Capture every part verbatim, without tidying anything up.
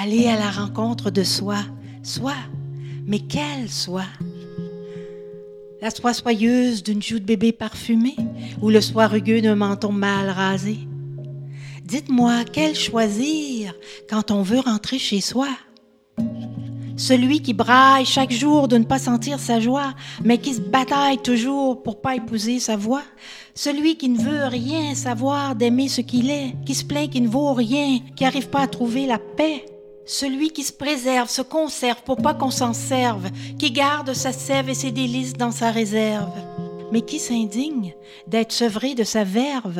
aller à la rencontre de soi, soi, mais quelle soi? La soie soyeuse d'une joue de bébé parfumée ou le soie rugueux d'un menton mal rasé? Dites-moi, quel choisir quand on veut rentrer chez soi? Celui qui braille chaque jour de ne pas sentir sa joie, mais qui se bataille toujours pour pas épouser sa voix. Celui qui ne veut rien savoir d'aimer ce qu'il est, qui se plaint qu'il ne vaut rien, qui n'arrive pas à trouver la paix. Celui qui se préserve, se conserve pour pas qu'on s'en serve, qui garde sa sève et ses délices dans sa réserve, mais qui s'indigne d'être sevré de sa verve.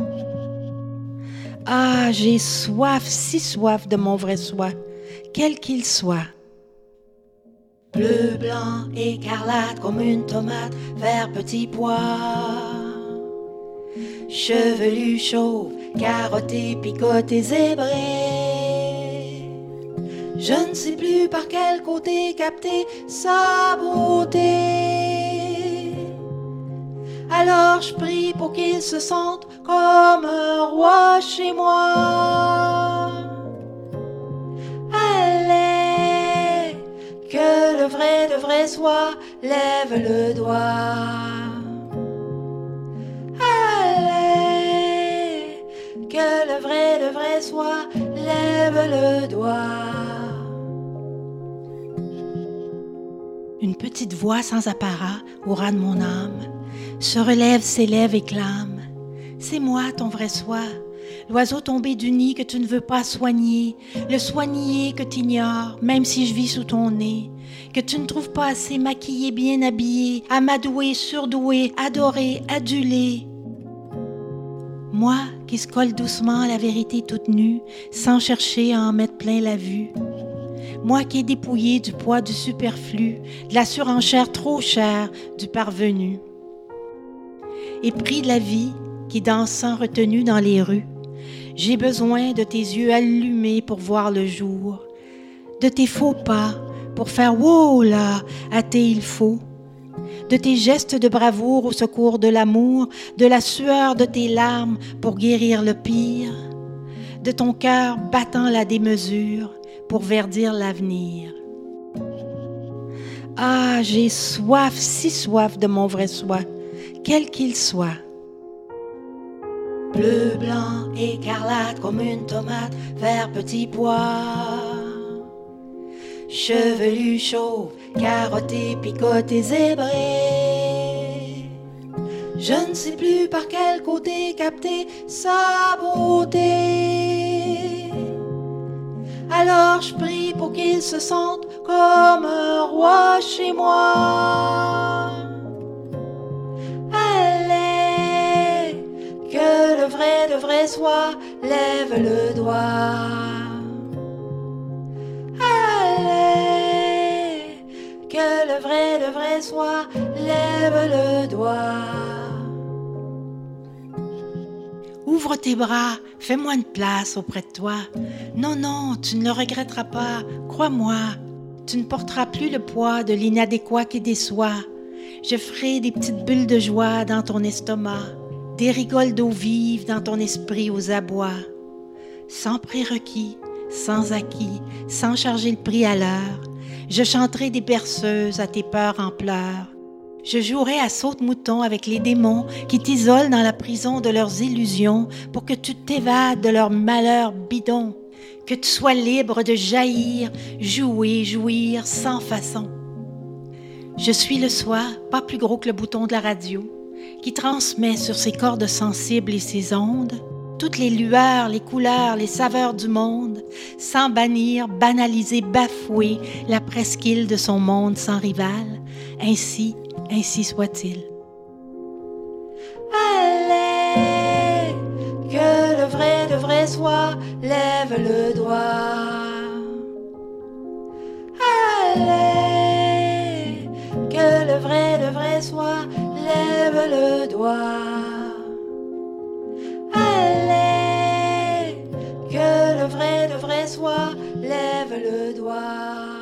Ah, j'ai soif, si soif de mon vrai soi, quel qu'il soit. Bleu, blanc, écarlate comme une tomate, vert petit pois. Chevelu chauve, carotté, picoté, zébré. Je ne sais plus par quel côté capter sa beauté. Alors je prie pour qu'il se sente comme un roi chez moi. Allez, que le vrai de vrai soit, lève le doigt. Allez, que le vrai de vrai soit, lève le doigt. Une petite voix sans apparat au ras de mon âme se relève, s'élève et clame. C'est moi ton vrai soi, l'oiseau tombé du nid que tu ne veux pas soigner, le soigner que tu ignores, même si je vis sous ton nez, que tu ne trouves pas assez maquillé, bien habillé, amadoué, surdoué, adoré, adulé. Moi qui se colle doucement à la vérité toute nue, sans chercher à en mettre plein la vue. Moi qui ai dépouillé du poids du superflu, de la surenchère trop chère du parvenu. Épris de la vie qui danse sans retenue dans les rues, j'ai besoin de tes yeux allumés pour voir le jour, de tes faux pas pour faire « wow là » à tes il faut, de tes gestes de bravoure au secours de l'amour, de la sueur de tes larmes pour guérir le pire, de ton cœur battant la démesure pour verdir l'avenir. Ah, j'ai soif, si soif de mon vrai soi, quel qu'il soit. Bleu, blanc, écarlate comme une tomate, vert petit pois. Chevelu chauve, carotté, picoté, zébré. Je ne sais plus par quel côté capter sa beauté. Alors je prie pour qu'il se sente comme un roi chez moi. Allez, que le vrai de vrai soit, lève le doigt. Allez, que le vrai de vrai soit, lève le doigt. Ouvre tes bras, fais-moi une place auprès de toi. Non, non, tu ne le regretteras pas, crois-moi. Tu ne porteras plus le poids de l'inadéquat qui déçoit. Je ferai des petites bulles de joie dans ton estomac, des rigoles d'eau vive dans ton esprit aux abois. Sans prérequis, sans acquis, sans charger le prix à l'heure, je chanterai des berceuses à tes peurs en pleurs. Je jouerai à saute-mouton avec les démons qui t'isolent dans la prison de leurs illusions pour que tu t'évades de leurs malheurs bidons, que tu sois libre de jaillir, jouer, jouir sans façon. Je suis le soi, pas plus gros que le bouton de la radio, qui transmet sur ses cordes sensibles et ses ondes toutes les lueurs, les couleurs, les saveurs du monde, sans bannir, banaliser, bafouer la presqu'île de son monde sans rival. Ainsi, ainsi soit-il. Allez, que le vrai de vrai soit, lève le doigt. Allez, que le vrai de vrai soit, lève le doigt. Allez, que le vrai de vrai soit, lève le doigt.